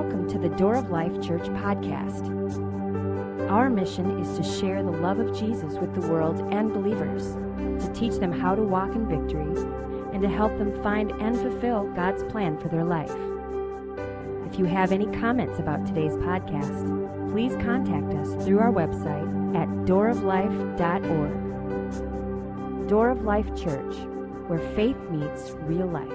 welcome to the Door of Life Church podcast. Our mission is to share the love of Jesus with the world and believers, to teach them how to walk in victory, and to help them find and fulfill God's plan for their life. If you have any comments about today's podcast, please contact us through our website at dooroflife.org. Door of Life Church, where faith meets real life.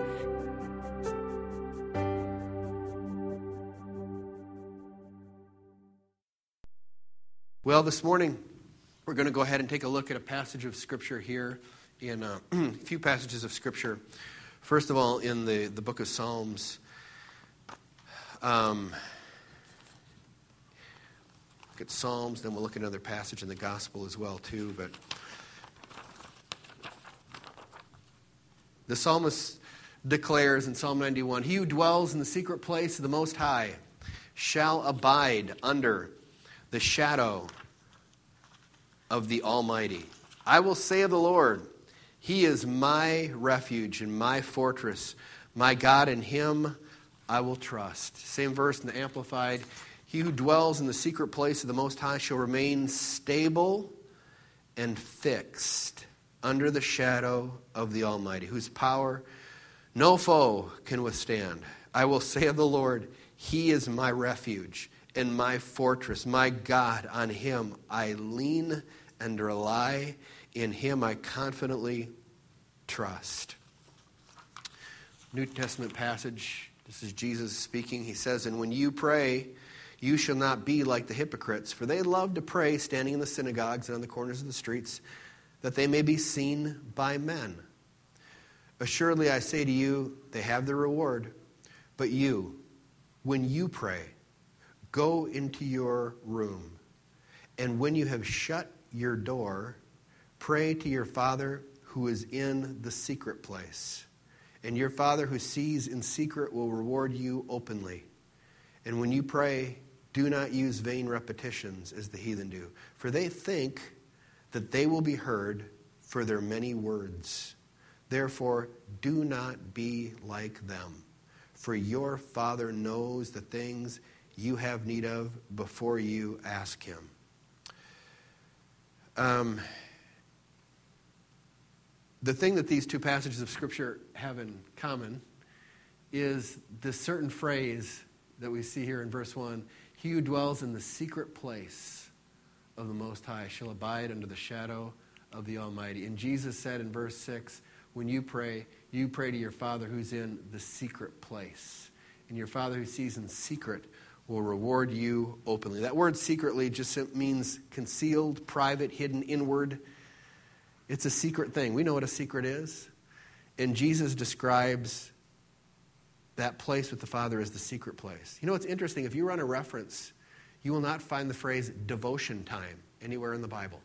Well, this morning, we're going to go ahead and take a look at a passage of Scripture here in a few passages of Scripture. First of all, in the book of Psalms. Look at Psalms, then we'll look at another passage in the Gospel as well, too. But the psalmist declares in Psalm 91, "He who dwells in the secret place of the Most High shall abide under the shadow of the Almighty. I will say of the Lord, He is my refuge and my fortress, my God, in Him I will trust." Same verse in the Amplified. "He who dwells in the secret place of the Most High shall remain stable and fixed under the shadow of the Almighty, whose power no foe can withstand. I will say of the Lord, He is my refuge and my fortress, my God, on Him I lean and rely, in Him I confidently trust." New Testament passage, this is Jesus speaking. He says, "And when you pray, you shall not be like the hypocrites, for they love to pray standing in the synagogues and on the corners of the streets, that they may be seen by men. Assuredly I say to you, they have their reward. But you, when you pray, go into your room, and when you have shut your door, pray to your Father who is in the secret place. And your Father who sees in secret will reward you openly. And when you pray, do not use vain repetitions as the heathen do, for they think that they will be heard for their many words. Therefore, do not be like them, for your Father knows the things you have need of before you ask Him." The thing that these two passages of Scripture have in common is this certain phrase that we see here in verse 1, "He who dwells in the secret place of the Most High shall abide under the shadow of the Almighty." And Jesus said in verse 6, when you pray to your Father who's in the secret place. And your Father who sees in secret will reward you openly. That word secretly just means concealed, private, hidden, inward. It's a secret thing. We know what a secret is. And Jesus describes that place with the Father as the secret place. You know what's interesting? If you run a reference, you will not find the phrase devotion time anywhere in the Bible.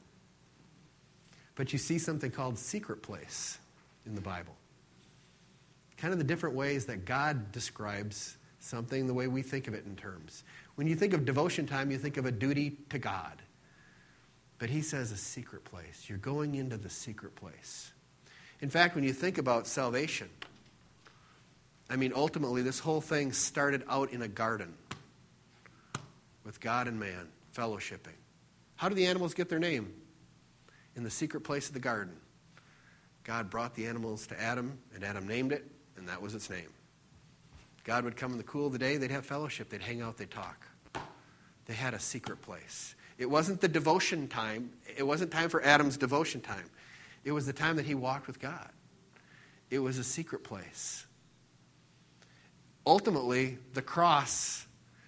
But you see something called secret place in the Bible. Kind of the different ways that God describes something, the way we think of it in terms. When you think of devotion time, you think of a duty to God. But He says a secret place. You're going into the secret place. In fact, when you think about salvation, ultimately this whole thing started out in a garden with God and man, fellowshipping. How do the animals get their name? In the secret place of the garden. God brought the animals to Adam, and Adam named it, and that was its name. God would come in the cool of the day, they'd have fellowship, they'd hang out, they'd talk. They had a secret place. It wasn't the devotion time. It wasn't time for Adam's devotion time. It was the time that he walked with God. It was a secret place. Ultimately, the cross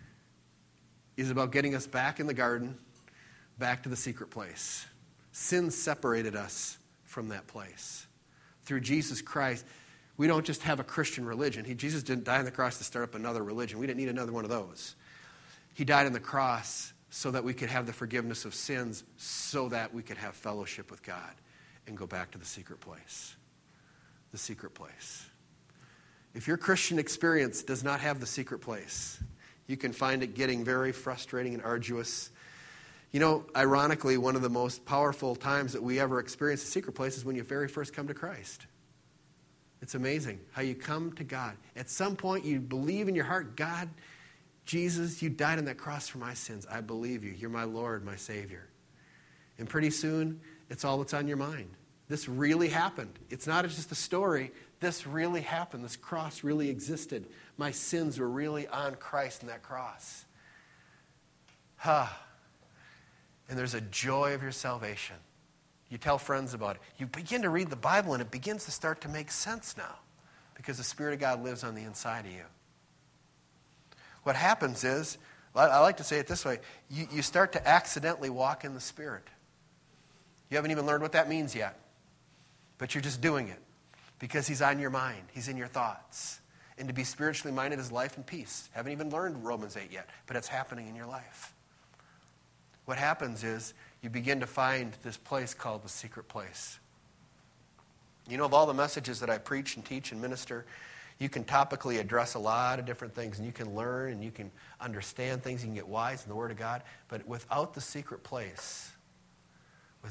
is about getting us back in the garden, back to the secret place. Sin separated us from that place. Through Jesus Christ, we don't just have a Christian religion. Jesus didn't die on the cross to start up another religion. We didn't need another one of those. He died on the cross so that we could have the forgiveness of sins, so that we could have fellowship with God and go back to the secret place. The secret place. If your Christian experience does not have the secret place, you can find it getting very frustrating and arduous. You know, ironically, one of the most powerful times that we ever experience the secret place is when you very first come to Christ. It's amazing how you come to God. At some point, you believe in your heart, God Jesus, you died on that cross for my sins. I believe you. You're my Lord, my Savior. And pretty soon, it's all that's on your mind. This really happened. It's not just a story. This really happened. This cross really existed. My sins were really on Christ and that cross. And there's a joy of your salvation. You tell friends about it. You begin to read the Bible, and it begins to start to make sense now because the Spirit of God lives on the inside of you. What happens is, I like to say it this way, you start to accidentally walk in the Spirit. You haven't even learned what that means yet, but you're just doing it because He's on your mind. He's in your thoughts. And to be spiritually minded is life and peace. Haven't even learned Romans 8 yet, but it's happening in your life. What happens is you begin to find this place called the secret place. You know, of all the messages that I preach and teach and minister, you can topically address a lot of different things, and you can learn and you can understand things. You can get wise in the Word of God. But without the secret place is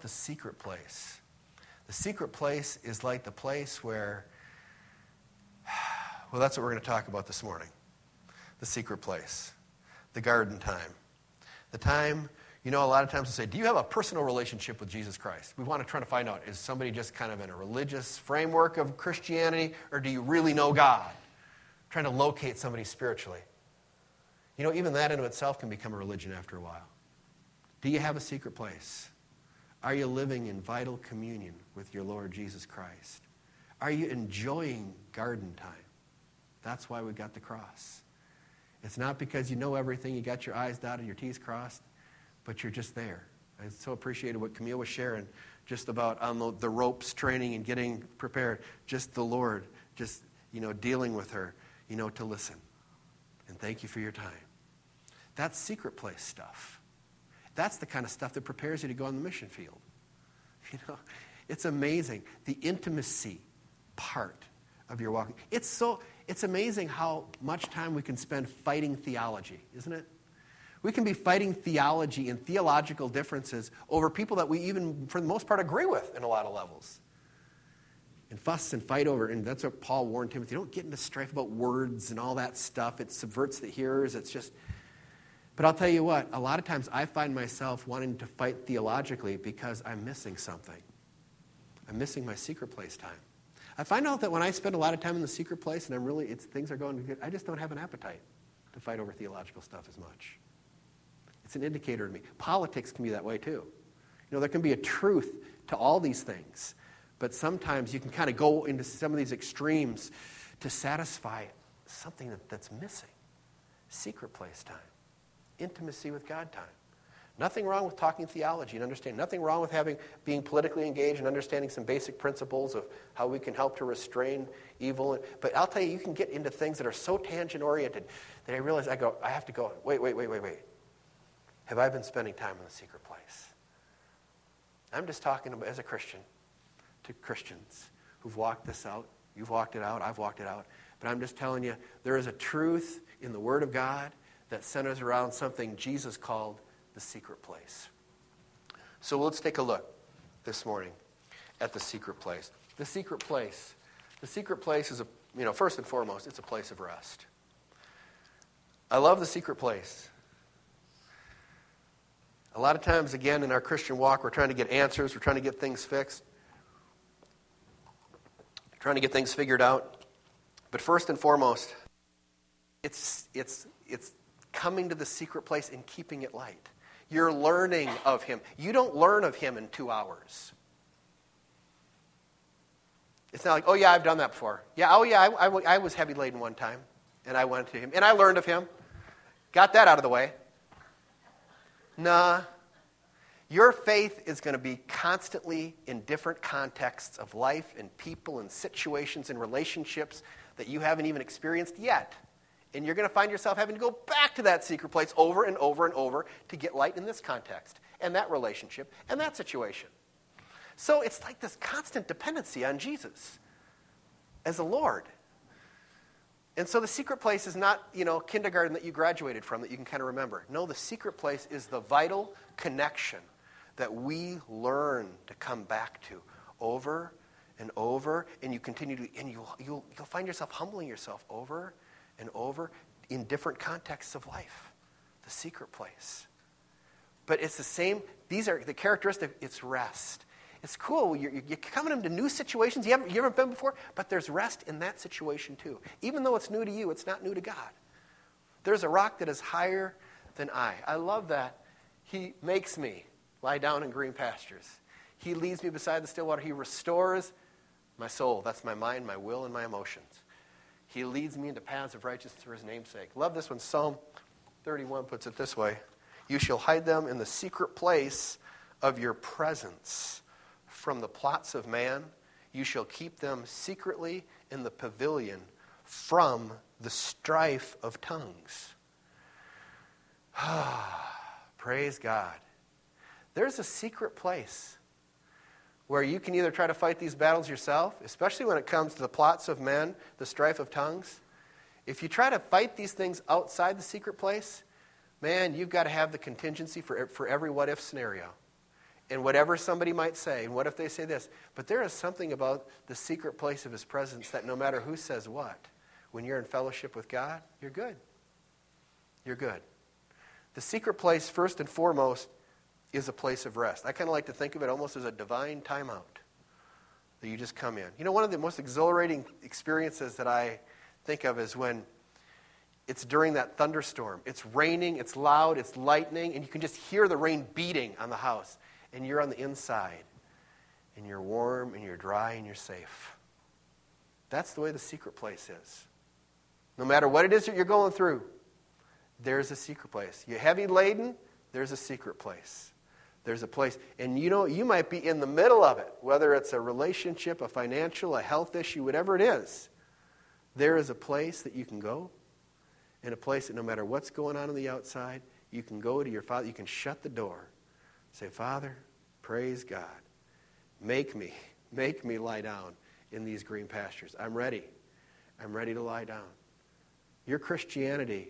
like the place where, well, that's what we're going to talk about this morning. The secret place. The garden time. The time, you know, a lot of times we say, do you have a personal relationship with Jesus Christ? We want to try to find out, is somebody just kind of in a religious framework of Christianity, or do you really know God? Trying to locate somebody spiritually. You know, even that in itself can become a religion after a while. Do you have a secret place? Are you living in vital communion with your Lord Jesus Christ? Are you enjoying garden time? That's why we got the cross. It's not because you know everything, you got your I's dotted, your T's crossed, but you're just there. I so appreciated what Camille was sharing just about on the ropes training and getting prepared. Just the Lord, just, you know, dealing with her, you know, to listen. And thank you for your time. That's secret place stuff. That's the kind of stuff that prepares you to go on the mission field. You know, it's amazing. The intimacy part of your walking. It's amazing how much time we can spend fighting theology, isn't it? We can be fighting theology and theological differences over people that we even, for the most part, agree with in a lot of levels. And fuss and fight over, and that's what Paul warned Timothy. Don't get into strife about words and all that stuff. It subverts the hearers. It's just... But I'll tell you what, a lot of times I find myself wanting to fight theologically because I'm missing something. I'm missing my secret place time. I find out that when I spend a lot of time in the secret place and things are going good, I just don't have an appetite to fight over theological stuff as much. It's an indicator to me. Politics can be that way too. You know, there can be a truth to all these things, but sometimes you can kind of go into some of these extremes to satisfy something that's missing. Secret place time. Intimacy with God time. Nothing wrong with talking theology and understanding. Nothing wrong with being politically engaged and understanding some basic principles of how we can help to restrain evil. But I'll tell you, you can get into things that are so tangent-oriented that I realize I have to go, wait. Have I been spending time in the secret place? I'm just talking about, as a Christian to Christians who've walked this out. You've walked it out. I've walked it out. But I'm just telling you, there is a truth in the Word of God that centers around something Jesus called the secret place. So let's take a look this morning at the secret place. The secret place. The secret place is, first and foremost, it's a place of rest. I love the secret place. A lot of times, again, in our Christian walk, we're trying to get answers. We're trying to get things fixed. Trying to get things figured out. But first and foremost, it's coming to the secret place and keeping it light. You're learning of Him. You don't learn of Him in 2 hours. It's not like, oh yeah, I've done that before. Yeah, I was heavy laden one time, and I went to Him, and I learned of Him. Got that out of the way. Nah. Your faith is going to be constantly in different contexts of life and people and situations and relationships that you haven't even experienced yet. And you're going to find yourself having to go back to that secret place over and over and over to get light in this context and that relationship and that situation. So it's like this constant dependency on Jesus as a Lord. And so the secret place is not, kindergarten that you graduated from that you can kind of remember. No, the secret place is the vital connection that we learn to come back to over and over, and you continue to, and you'll find yourself humbling yourself over and over. in different contexts of life. The secret place. But it's the same. These are the characteristics. It's rest. It's cool. You're coming into new situations you haven't been before, but there's rest in that situation too. Even though it's new to you, it's not new to God. There's a rock that is higher than I. I love that. He makes me lie down in green pastures. He leads me beside the still water. He restores my soul. That's my mind, my will, and my emotions. He leads me into paths of righteousness for his name's sake. Love this one. Psalm 31 puts it this way. You shall hide them in the secret place of your presence. From the plots of man, you shall keep them secretly in the pavilion from the strife of tongues. Praise God. There's a secret place where you can either try to fight these battles yourself, especially when it comes to the plots of men, the strife of tongues. If you try to fight these things outside the secret place, man, you've got to have the contingency for every what-if scenario. And whatever somebody might say, and what if they say this? But there is something about the secret place of his presence that no matter who says what, when you're in fellowship with God, you're good. You're good. The secret place, first and foremost, is a place of rest. I kind of like to think of it almost as a divine timeout that you just come in. You know, one of the most exhilarating experiences that I think of is when it's during that thunderstorm. It's raining, it's loud, it's lightning, and you can just hear the rain beating on the house. And you're on the inside, and you're warm, and you're dry, and you're safe. That's the way the secret place is. No matter what it is that you're going through, there's a secret place. You're heavy laden, there's a secret place. There's a place, and you know, you might be in the middle of it, whether it's a relationship, a financial, a health issue, whatever it is. There is a place that you can go, and a place that no matter what's going on the outside, you can go to your Father, you can shut the door. Say, Father, praise God. Make me lie down in these green pastures. I'm ready. I'm ready to lie down. Your Christianity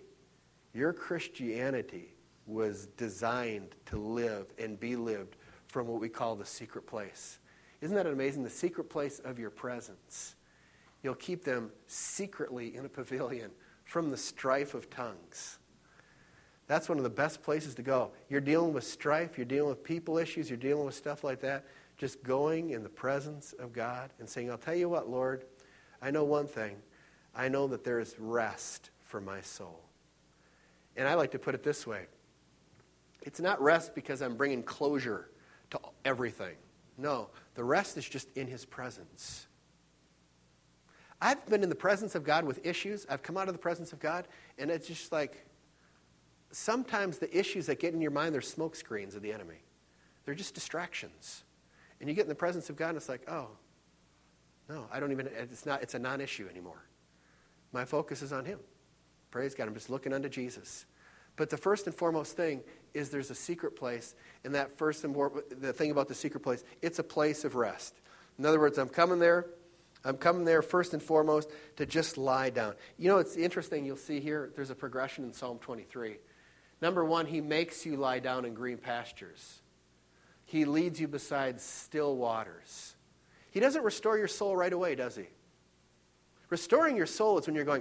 was designed to live and be lived from what we call the secret place. Isn't that amazing? The secret place of your presence. You'll keep them secretly in a pavilion from the strife of tongues. That's one of the best places to go. You're dealing with strife, you're dealing with people issues, you're dealing with stuff like that. Just going in the presence of God and saying, I'll tell you what, Lord, I know one thing. I know that there is rest for my soul. And I like to put it this way. It's not rest because I'm bringing closure to everything. No, the rest is just in his presence. I've been in the presence of God with issues. I've come out of the presence of God, and it's just like, sometimes the issues that get in your mind, they're smoke screens of the enemy. They're just distractions. And you get in the presence of God, and it's like, oh, no, it's a non-issue anymore. My focus is on him. Praise God, I'm just looking unto Jesus. But the first and foremost thing is there's a secret place, and the thing about the secret place, it's a place of rest. In other words, I'm coming there first and foremost to just lie down. You know, it's interesting, you'll see here, there's a progression in Psalm 23. Number one, he makes you lie down in green pastures. He leads you beside still waters. He doesn't restore your soul right away, does he? Restoring your soul is when you're going,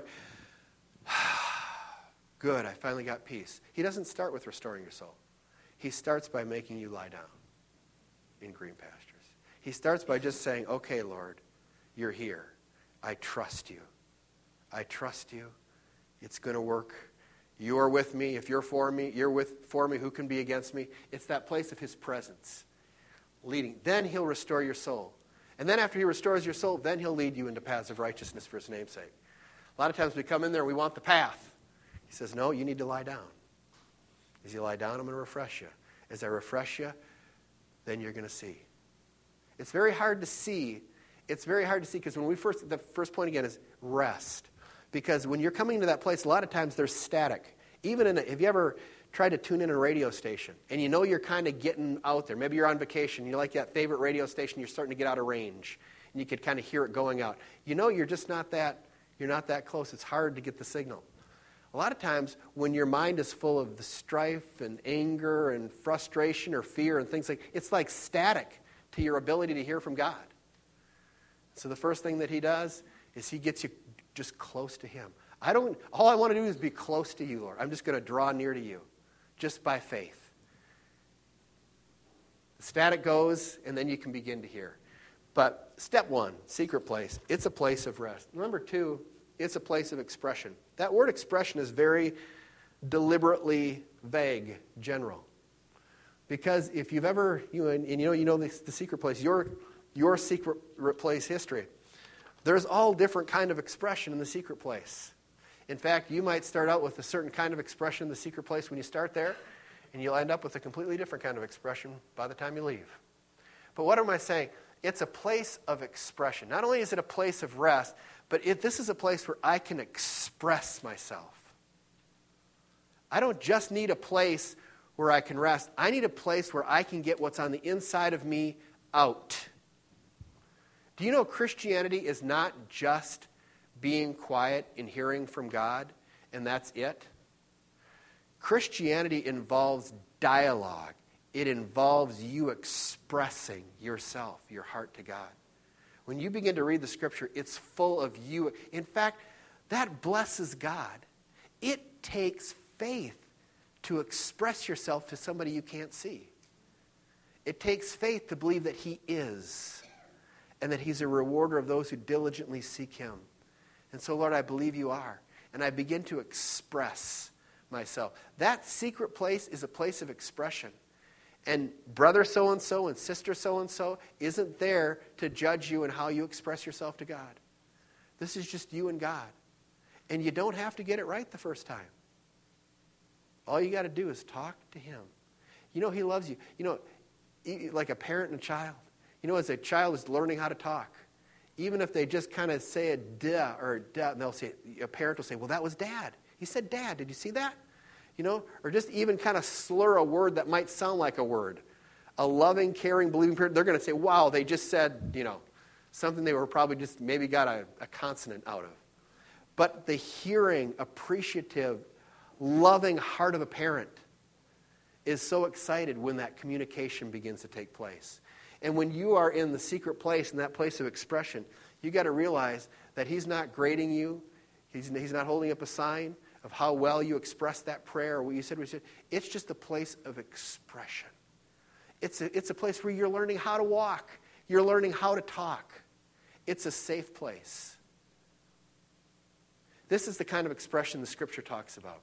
good, I finally got peace. He doesn't start with restoring your soul. He starts by making you lie down in green pastures. He starts by just saying, okay, Lord, you're here. I trust you. I trust you. It's going to work. You are with me. If you're for me, for me. Who can be against me? It's that place of his presence leading. Then he'll restore your soul. And then after he restores your soul, then he'll lead you into paths of righteousness for his name's sake. A lot of times we come in there and we want the path. He says, no, you need to lie down. As you lie down, I'm going to refresh you. As I refresh you, then you're going to see. It's very hard to see. It's very hard to see because the first point again is rest. Because when you're coming to that place, a lot of times there's static. Have you ever tried to tune in a radio station and you know you're kind of getting out there? Maybe you're on vacation. You like that favorite radio station. You're starting to get out of range. And you could kind of hear it going out. You know you're just not that close. It's hard to get the signal. A lot of times when your mind is full of the strife and anger and frustration or fear and things it's like static to your ability to hear from God. So the first thing that he does is he gets you just close to him. All I want to do is be close to you, Lord. I'm just going to draw near to you, just by faith. The static goes, and then you can begin to hear. But step one, secret place, it's a place of rest. Number two, it's a place of expression. That word expression is very deliberately vague, general. Because if you've ever, the secret place, your secret place history, there's all different kind of expression in the secret place. In fact, you might start out with a certain kind of expression in the secret place when you start there, and you'll end up with a completely different kind of expression by the time you leave. But what am I saying? It's a place of expression. Not only is it a place of rest, but this is a place where I can express myself. I don't just need a place where I can rest. I need a place where I can get what's on the inside of me out. Do you know Christianity is not just being quiet and hearing from God, and that's it? Christianity involves dialogue. It involves you expressing yourself, your heart to God. When you begin to read the Scripture, it's full of you. In fact, that blesses God. It takes faith to express yourself to somebody you can't see. It takes faith to believe that He is, and that He's a rewarder of those who diligently seek Him. And so, Lord, I believe You are. And I begin to express myself. That secret place is a place of expression. And brother so-and-so and sister so-and-so isn't there to judge you and how you express yourself to God. This is just you and God. And you don't have to get it right the first time. All you got to do is talk to Him. You know He loves you. You know, like a parent and a child. You know, as a child is learning how to talk, even if they just kind of say a duh or duh, and a parent will say, well, that was Dad. He said Dad. Did you see that? You know, or just even kind of slur a word that might sound like a word. A loving, caring, believing parent, they're going to say, wow, they just said, something they were probably just maybe got a consonant out of. But the hearing, appreciative, loving heart of a parent is so excited when that communication begins to take place. And when you are in the secret place, in that place of expression, you got to realize that He's not grading you. He's not holding up a sign of how well you expressed that prayer or what you said. It's just a place of expression. It's a place where you're learning how to walk. You're learning how to talk. It's a safe place. This is the kind of expression the Scripture talks about.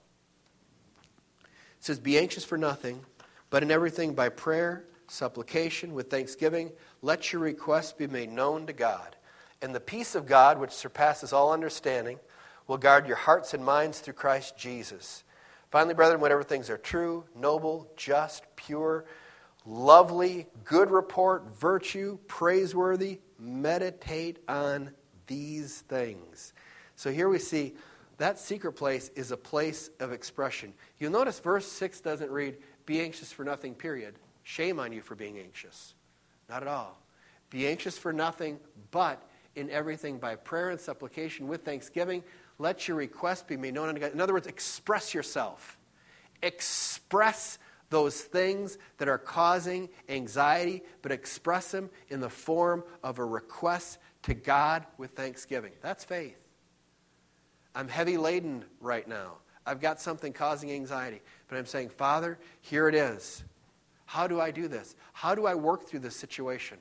It says, be anxious for nothing, but in everything by prayer, supplication, with thanksgiving, let your requests be made known to God. And the peace of God, which surpasses all understanding, will guard your hearts and minds through Christ Jesus. Finally, brethren, whatever things are true, noble, just, pure, lovely, good report, virtue, praiseworthy, meditate on these things. So here we see that secret place is a place of expression. You'll notice verse 6 doesn't read, be anxious for nothing, period. Shame on you for being anxious. Not at all. Be anxious for nothing, but in everything by prayer and supplication with thanksgiving, let your request be made known unto God. In other words, express yourself. Express those things that are causing anxiety, but express them in the form of a request to God with thanksgiving. That's faith. I'm heavy laden right now. I've got something causing anxiety, but I'm saying, Father, here it is. How do I do this? How do I work through this situation?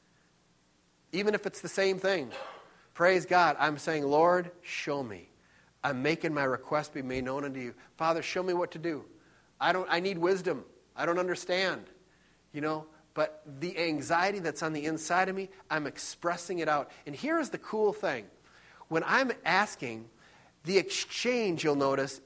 Even if it's the same thing. Praise God. I'm saying, Lord, show me. I'm making my request be made known unto you. Father, show me what to do. I need wisdom. I don't understand. But the anxiety that's on the inside of me, I'm expressing it out. And here is the cool thing. When I'm asking, the exchange, you'll notice,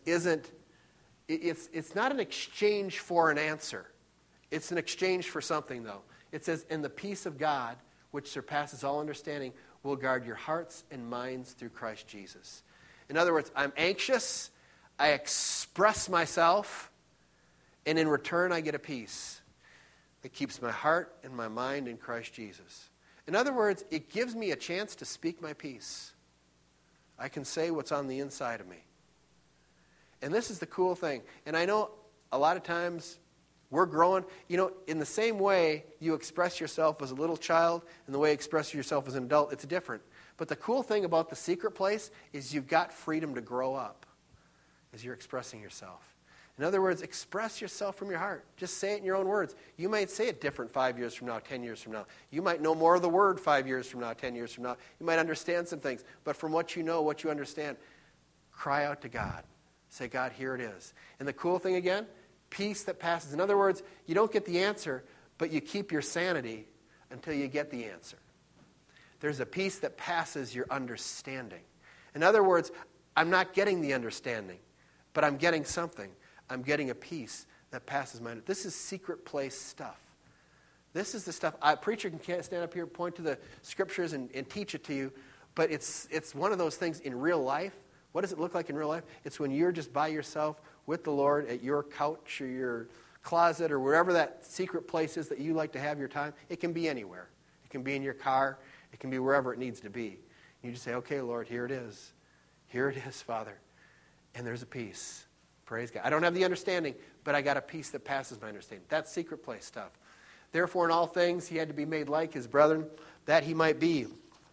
it's not an exchange for an answer. It's an exchange for something, though. It says, and the peace of God, which surpasses all understanding, will guard your hearts and minds through Christ Jesus. In other words, I'm anxious, I express myself, and in return I get a peace that keeps my heart and my mind in Christ Jesus. In other words, it gives me a chance to speak my peace. I can say what's on the inside of me. And this is the cool thing. And I know a lot of times We're growing. In the same way you express yourself as a little child and the way you express yourself as an adult, it's different. But the cool thing about the secret place is you've got freedom to grow up as you're expressing yourself. In other words, express yourself from your heart. Just say it in your own words. You might say it different 5 years from now, 10 years from now. You might know more of the word 5 years from now, 10 years from now. You might understand some things. But from what you know, what you understand, cry out to God. Say, God, here it is. And the cool thing again, peace that passes. In other words, you don't get the answer, but you keep your sanity until you get the answer. There's a peace that passes your understanding. In other words, I'm not getting the understanding, but I'm getting something. I'm getting a peace that passes my understanding. This is secret place stuff. This is the stuff. A preacher can stand up here, point to the scriptures, and teach it to you, but it's one of those things in real life. What does it look like in real life? It's when you're just by yourself with the Lord at your couch or your closet or wherever that secret place is that you like to have your time. It can be anywhere. It can be in your car. It can be wherever it needs to be. You just say, okay, Lord, here it is. Here it is, Father. And there's a peace. Praise God. I don't have the understanding, but I got a peace that passes my understanding. That's secret place stuff. Therefore, in all things, he had to be made like his brethren, that he might be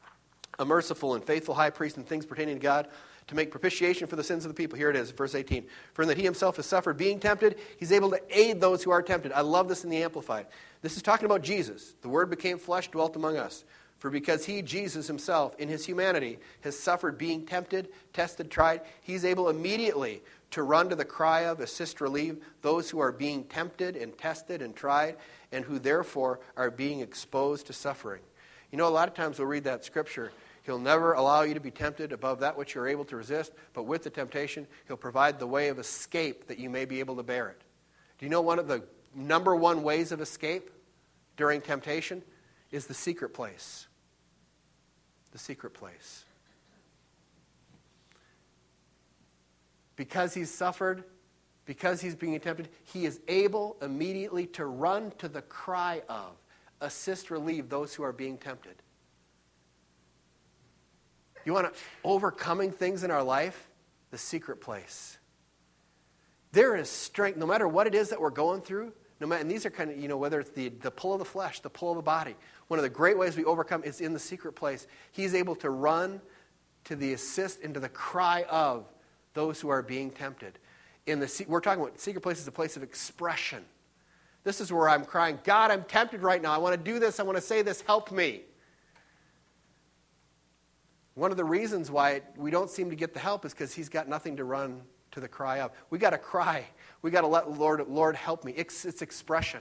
a merciful and faithful high priest in things pertaining to God, to make propitiation for the sins of the people. Here it is, verse 18. For in that he himself has suffered being tempted, he's able to aid those who are tempted. I love this in the Amplified. This is talking about Jesus. The Word became flesh, dwelt among us. For because he, Jesus himself, in his humanity, has suffered being tempted, tested, tried, he's able immediately to run to the cry of, assist, relieve those who are being tempted and tested and tried, and who therefore are being exposed to suffering. A lot of times we'll read that scripture. He'll never allow you to be tempted above that which you're able to resist, but with the temptation, he'll provide the way of escape that you may be able to bear it. Do you know one of the number one ways of escape during temptation is the secret place? The secret place. Because he's suffered, because he's being tempted, he is able immediately to run to the cry of, assist, relieve those who are being tempted. You want to overcoming things in our life? The secret place. There is strength, no matter what it is that we're going through, and these are kind of, whether it's the pull of the flesh, the pull of the body. One of the great ways we overcome is in the secret place. He's able to run to the assist and to the cry of those who are being tempted. We're talking about secret place is a place of expression. This is where I'm crying, God, I'm tempted right now. I want to do this. I want to say this. Help me. One of the reasons why we don't seem to get the help is because he's got nothing to run to the cry of. We got to cry. We got to let Lord help me. It's expression.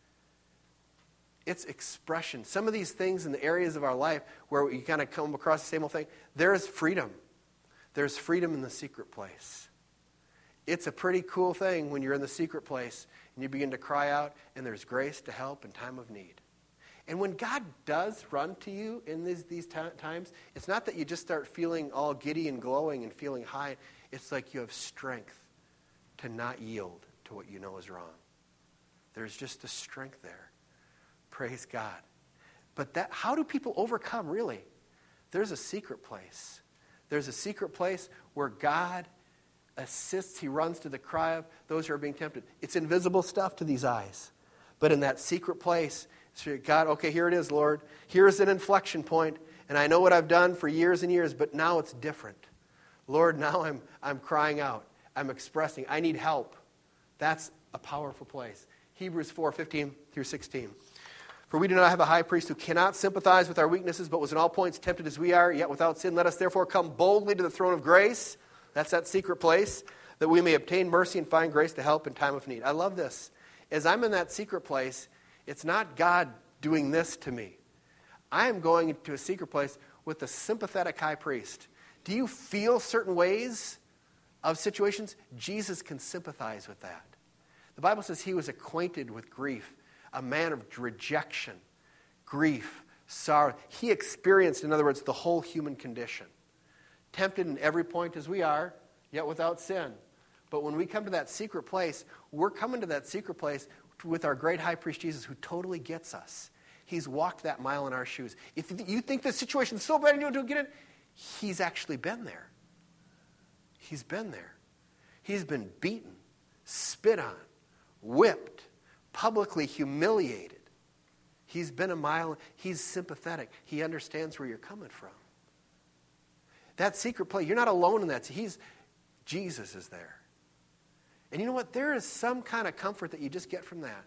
It's expression. Some of these things in the areas of our life where we kind of come across the same old thing, there is freedom. There's freedom in the secret place. It's a pretty cool thing when you're in the secret place and you begin to cry out and there's grace to help in time of need. And when God does run to you in these times, it's not that you just start feeling all giddy and glowing and feeling high. It's like you have strength to not yield to what you know is wrong. There's just a strength there. Praise God. But how do people overcome, really? There's a secret place. There's a secret place where God assists. He runs to the cry of those who are being tempted. It's invisible stuff to these eyes. But in that secret place, God, okay, here it is, Lord. Here's an inflection point, and I know what I've done for years and years, but now it's different. Lord, now I'm crying out. I'm expressing. I need help. That's a powerful place. Hebrews 4:15 through 16. For we do not have a high priest who cannot sympathize with our weaknesses, but was in all points tempted as we are, yet without sin. Let us therefore come boldly to the throne of grace. That's that secret place, that we may obtain mercy and find grace to help in time of need. I love this. As I'm in that secret place, it's not God doing this to me. I am going into a secret place with a sympathetic high priest. Do you feel certain ways of situations? Jesus can sympathize with that. The Bible says he was acquainted with grief, a man of rejection, grief, sorrow. He experienced, in other words, the whole human condition. Tempted in every point as we are, yet without sin. But when we come to that secret place, we're coming to that secret place with our great high priest Jesus, who totally gets us. He's walked that mile in our shoes. If you think the situation is so bad and you don't get it, he's actually been there. He's been there. He's been beaten, spit on, whipped, publicly humiliated. He's been a mile. He's sympathetic. He understands where you're coming from. That secret place, you're not alone in that. Jesus is there. And you know what? There is some kind of comfort that you just get from that.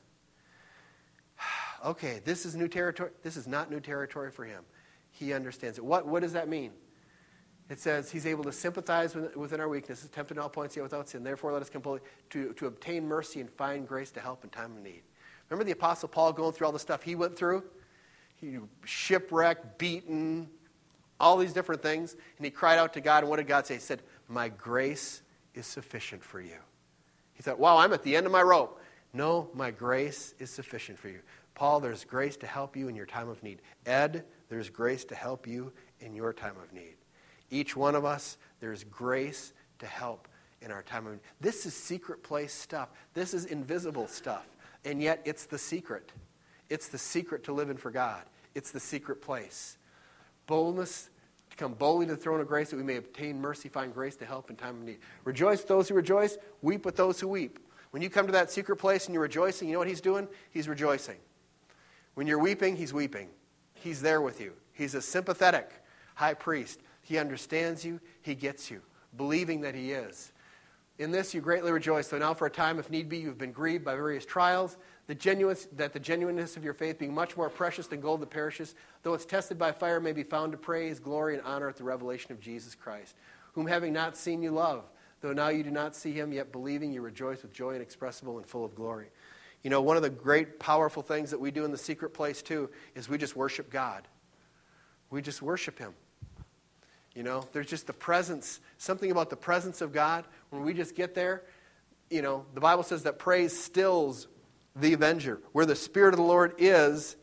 Okay, this is new territory. This is not new territory for him. He understands it. What does that mean? It says he's able to sympathize within our weaknesses, tempted in all points, yet without sin. Therefore, let us come boldly to obtain mercy and find grace to help in time of need. Remember the Apostle Paul going through all the stuff he went through? He shipwrecked, beaten, all these different things. And he cried out to God. And what did God say? He said, my grace is sufficient for you. He thought, wow, I'm at the end of my rope. No, my grace is sufficient for you. Paul, there's grace to help you in your time of need. Ed, there's grace to help you in your time of need. Each one of us, there's grace to help in our time of need. This is secret place stuff. This is invisible stuff. And yet it's the secret. It's the secret to living for God. It's the secret place. Boldness, to come boldly to the throne of grace that we may obtain mercy, find grace to help in time of need. Rejoice with those who rejoice, weep with those who weep. When you come to that secret place and you're rejoicing, you know what he's doing? He's rejoicing. When you're weeping, he's weeping. He's there with you. He's a sympathetic high priest. He understands you. He gets you, believing that he is. In this you greatly rejoice, though now for a time, if need be, you've been grieved by various trials, that the genuineness of your faith, being much more precious than gold that perishes, though it's tested by fire, may be found to praise, glory, and honor at the revelation of Jesus Christ, whom having not seen you love, though now you do not see him, yet believing you rejoice with joy inexpressible and full of glory. You know, one of the great, powerful things that we do in the secret place, too, is we just worship God. We just worship him. You know, there's just the presence, something about the presence of God. When we just get there, you know, the Bible says that praise stills the avenger. Where the Spirit of the Lord is,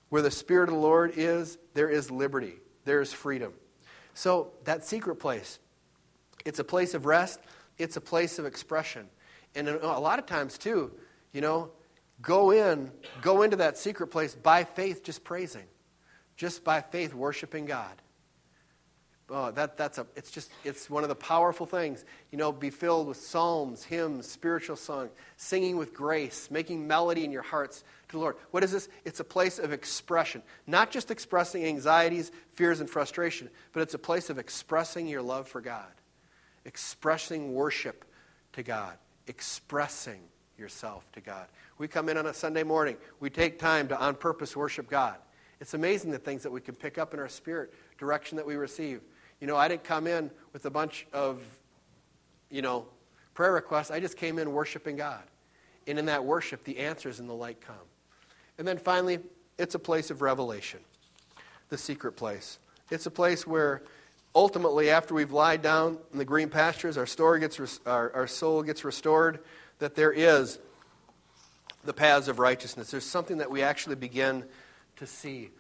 there is liberty. There is freedom. So that secret place, it's a place of rest. It's a place of expression. And a lot of times, too, you know, go into that secret place by faith, just praising. Just by faith, worshiping God. Oh, it's one of the powerful things. You know, be filled with psalms, hymns, spiritual song, singing with grace, making melody in your hearts to the Lord. What is this? It's a place of expression. Not just expressing anxieties, fears, and frustration, but it's a place of expressing your love for God. Expressing worship to God. Expressing yourself to God. We come in on a Sunday morning. We take time to on purpose worship God. It's amazing the things that we can pick up in our spirit, direction that we receive. You know, I didn't come in with a bunch of, you know, prayer requests. I just came in worshiping God. And in that worship, the answers and the light come. And then finally, it's a place of revelation. The secret place. It's a place where ultimately, after we've lied down in the green pastures, our soul gets restored, that there is the paths of righteousness. There's something that we actually begin to see.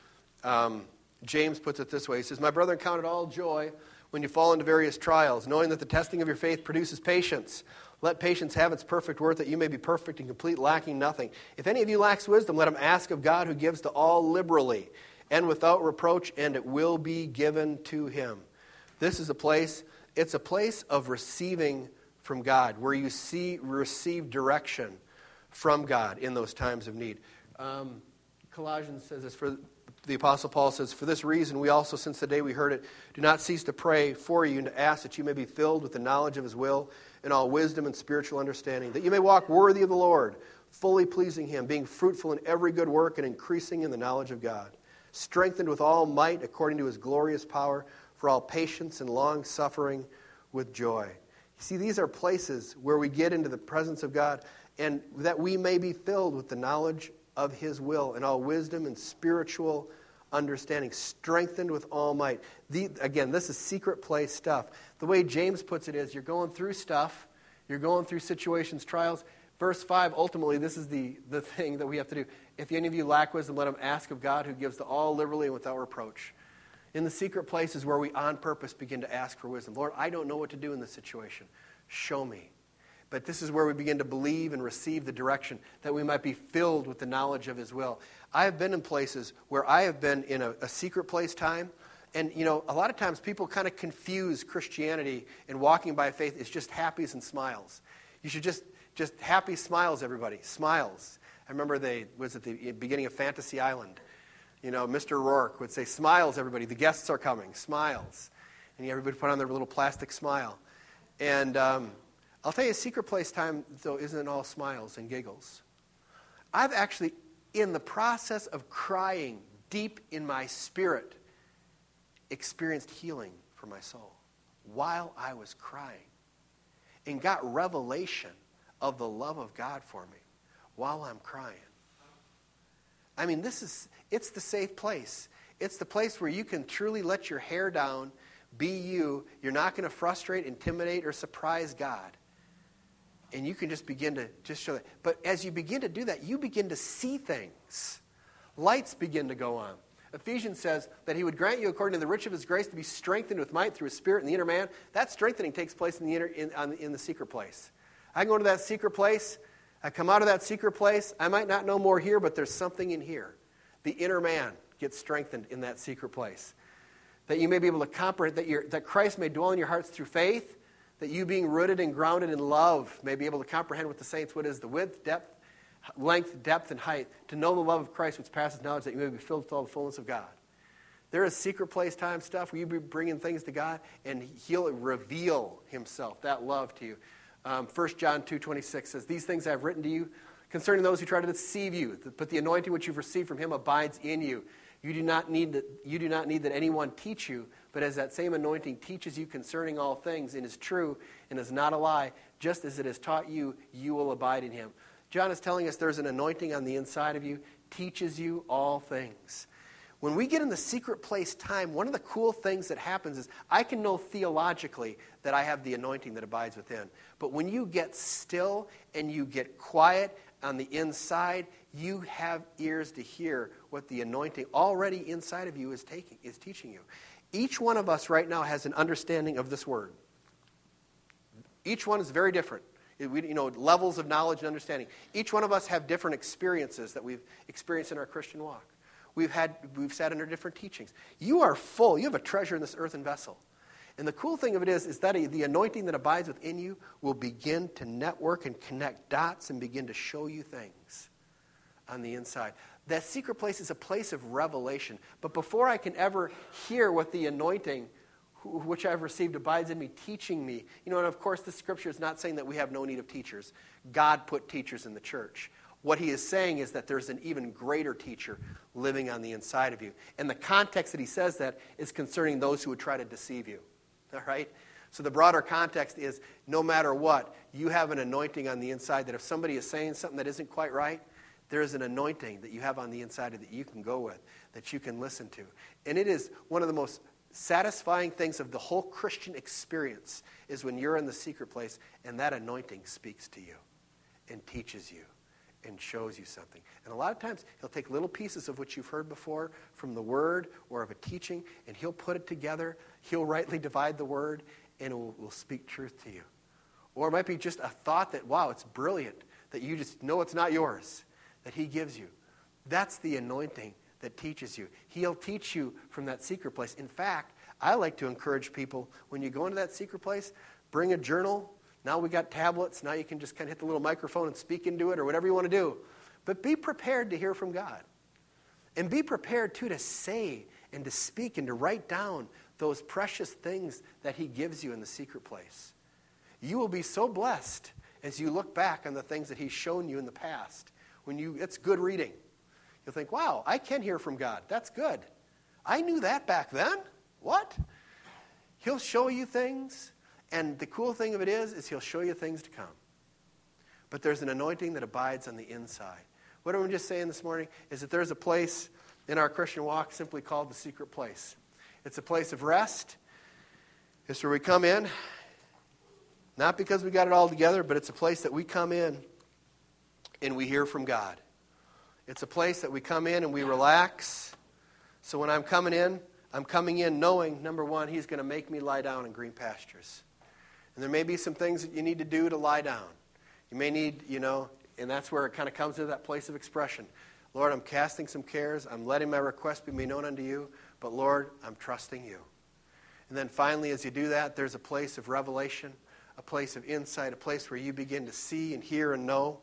James puts it this way. He says, my brethren, count it all joy when you fall into various trials, knowing that the testing of your faith produces patience. Let patience have its perfect work, that you may be perfect and complete, lacking nothing. If any of you lacks wisdom, let him ask of God, who gives to all liberally and without reproach, and it will be given to him. This is a place, it's a place of receiving from God, where you receive direction from God in those times of need. Colossians says this, the Apostle Paul says, for this reason we also, since the day we heard it, do not cease to pray for you and to ask that you may be filled with the knowledge of his will and all wisdom and spiritual understanding, that you may walk worthy of the Lord, fully pleasing him, being fruitful in every good work and increasing in the knowledge of God, strengthened with all might according to his glorious power, for all patience and long-suffering with joy. You see, these are places where we get into the presence of God, and that we may be filled with the knowledge of his will and all wisdom and spiritual understanding, strengthened with all might. Again, this is secret place stuff. The way James puts it is, you're going through stuff, you're going through situations, trials. Verse 5, ultimately, this is the thing that we have to do. If any of you lack wisdom, let him ask of God, who gives to all liberally and without reproach. In the secret places where we on purpose begin to ask for wisdom. Lord, I don't know what to do in this situation. Show me. But this is where we begin to believe and receive the direction that we might be filled with the knowledge of his will. I have been in places where I have been in a secret place time. And, you know, a lot of times people kind of confuse Christianity and walking by faith as just happies and smiles. You should just happy smiles, everybody. Smiles. I remember was at the beginning of Fantasy Island. You know, Mr. Rourke would say, "Smiles, everybody. The guests are coming. Smiles." And everybody put on their little plastic smile. And I'll tell you, secret place time, though, isn't all smiles and giggles. I've actually, in the process of crying deep in my spirit, experienced healing for my soul while I was crying, and got revelation of the love of God for me while I'm crying. I mean, it's the safe place. It's the place where you can truly let your hair down, be you. You're not going to frustrate, intimidate, or surprise God. And you can just begin to just show that. But as you begin to do that, you begin to see things. Lights begin to go on. Ephesians says that he would grant you, according to the riches of his grace, to be strengthened with might through his Spirit in the inner man. That strengthening takes place in the secret place. I go into that secret place. I come out of that secret place. I might not know more here, but there's something in here. The inner man gets strengthened in that secret place. That you may be able to comprehend, that Christ may dwell in your hearts through faith, that you being rooted and grounded in love may be able to comprehend with the saints what is the width, depth, length, depth, and height, to know the love of Christ which passes knowledge, that you may be filled with all the fullness of God. There is secret place time stuff where you be bringing things to God, and he'll reveal himself, that love to you. 1 John 2:26 says, "These things I have written to you concerning those who try to deceive you, but the anointing which you've received from him abides in you. You do not need that anyone teach you, but as that same anointing teaches you concerning all things, and is true and is not a lie, just as it has taught you, you will abide in him." John is telling us there's an anointing on the inside of you, teaches you all things. When we get in the secret place time, one of the cool things that happens is I can know theologically that I have the anointing that abides within. But when you get still and you get quiet on the inside, you have ears to hear what the anointing already inside of you is teaching you. Each one of us right now has an understanding of this word. Each one is very different. Levels of knowledge and understanding. Each one of us have different experiences that we've experienced in our Christian walk. We've sat under different teachings. You are full. You have a treasure in this earthen vessel. And the cool thing of it is that the anointing that abides within you will begin to network and connect dots and begin to show you things on the inside. That secret place is a place of revelation. But before I can ever hear what the anointing which I've received abides in me, teaching me. And of course, the scripture is not saying that we have no need of teachers. God put teachers in the church. What he is saying is that there's an even greater teacher living on the inside of you. And the context that he says that is concerning those who would try to deceive you. All right? So the broader context is, no matter what, you have an anointing on the inside that if somebody is saying something that isn't quite right, there is an anointing that you have on the inside that you can go with, that you can listen to. And it is one of the most satisfying things of the whole Christian experience is when you're in the secret place and that anointing speaks to you and teaches you and shows you something. And a lot of times he'll take little pieces of what you've heard before from the word or of a teaching, and he'll put it together. He'll rightly divide the word, and it will speak truth to you. Or it might be just a thought that, wow, it's brilliant, that you just know it's not yours, that he gives you. That's the anointing that teaches you. He'll teach you from that secret place. In fact, I like to encourage people, when you go into that secret place, bring a journal. Now we got tablets. Now you can just kind of hit the little microphone and speak into it or whatever you want to do. But be prepared to hear from God. And be prepared, too, to say and to speak and to write down those precious things that he gives you in the secret place. You will be so blessed as you look back on the things that he's shown you in the past. It's good reading. You'll think, wow, I can hear from God. That's good. I knew that back then. What? He'll show you things, and the cool thing of it is he'll show you things to come. But there's an anointing that abides on the inside. What I'm just saying this morning is that there's a place in our Christian walk simply called the secret place. It's a place of rest. It's where we come in, not because we got it all together, but it's a place that we come in and we hear from God. It's a place that we come in and we relax. So when I'm coming in knowing, number one, he's going to make me lie down in green pastures. And there may be some things that you need to do to lie down. You may need, and that's where it kind of comes to that place of expression. Lord, I'm casting some cares. I'm letting my request be made known unto you. But Lord, I'm trusting you. And then finally, as you do that, there's a place of revelation, a place of insight, a place where you begin to see and hear and know, a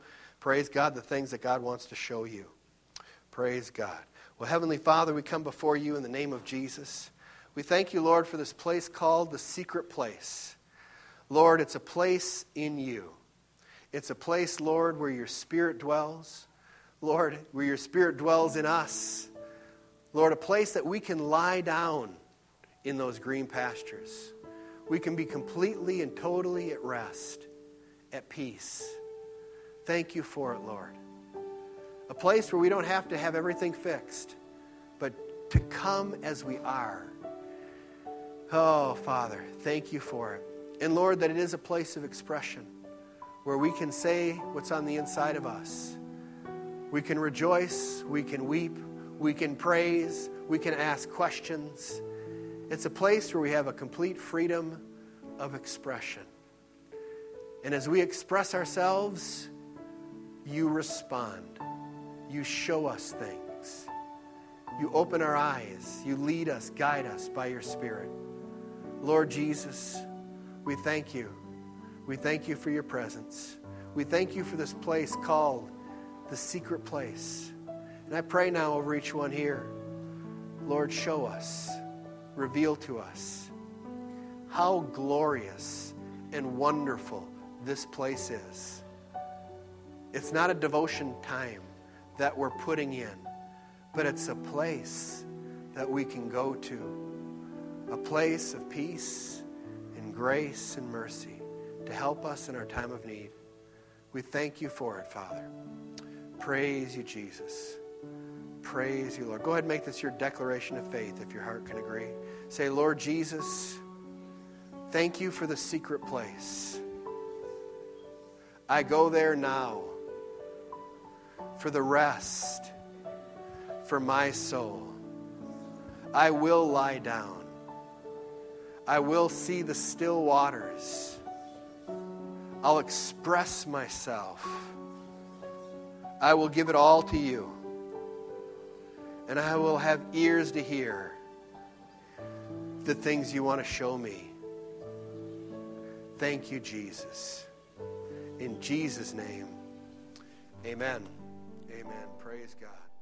Praise God, the things that God wants to show you. Praise God. Well, Heavenly Father, we come before you in the name of Jesus. We thank you, Lord, for this place called the secret place. Lord, it's a place in you. It's a place, Lord, where your Spirit dwells. Lord, where your Spirit dwells in us. Lord, a place that we can lie down in those green pastures. We can be completely and totally at rest, at peace. Thank you for it, Lord. A place where we don't have to have everything fixed, but to come as we are. Oh, Father, thank you for it. And Lord, that it is a place of expression where we can say what's on the inside of us. We can rejoice, we can weep, we can praise, we can ask questions. It's a place where we have a complete freedom of expression. And as we express ourselves, you respond. You show us things. You open our eyes. You lead us, guide us by your Spirit. Lord Jesus, we thank you. We thank you for your presence. We thank you for this place called the secret place. And I pray now over each one here, Lord, show us, reveal to us how glorious and wonderful this place is. It's not a devotion time that we're putting in, but it's a place that we can go to, a place of peace and grace and mercy to help us in our time of need. We thank you for it, Father. Praise you, Jesus. Praise you, Lord. Go ahead and make this your declaration of faith if your heart can agree. Say, Lord Jesus, thank you for the secret place. I go there now for the rest for my soul. I will lie down. I will see the still waters. I'll express myself. I will give it all to you. And I will have ears to hear the things you want to show me. Thank you, Jesus. In Jesus' name, amen. Amen. Praise God.